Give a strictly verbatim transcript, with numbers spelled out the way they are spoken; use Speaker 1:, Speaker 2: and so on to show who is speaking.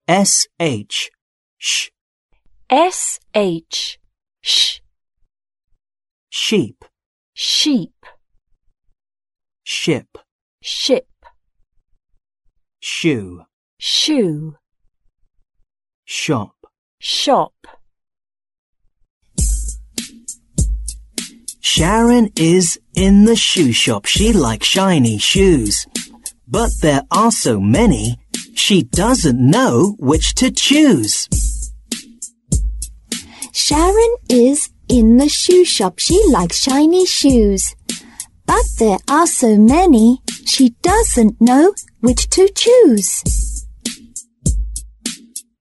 Speaker 1: S H, sh,
Speaker 2: S H, sh,
Speaker 1: sheep,
Speaker 2: sheep,
Speaker 1: ship,
Speaker 2: ship,
Speaker 1: shoe,
Speaker 2: shoe,
Speaker 1: shop.
Speaker 2: shop.
Speaker 1: Sharon is in the shoe shop. She likes shiny shoes. But there are so many, she doesn't know which to choose.
Speaker 3: Sharon is in the shoe shop. She likes shiny shoes. But there are so many, she doesn't know which to choose.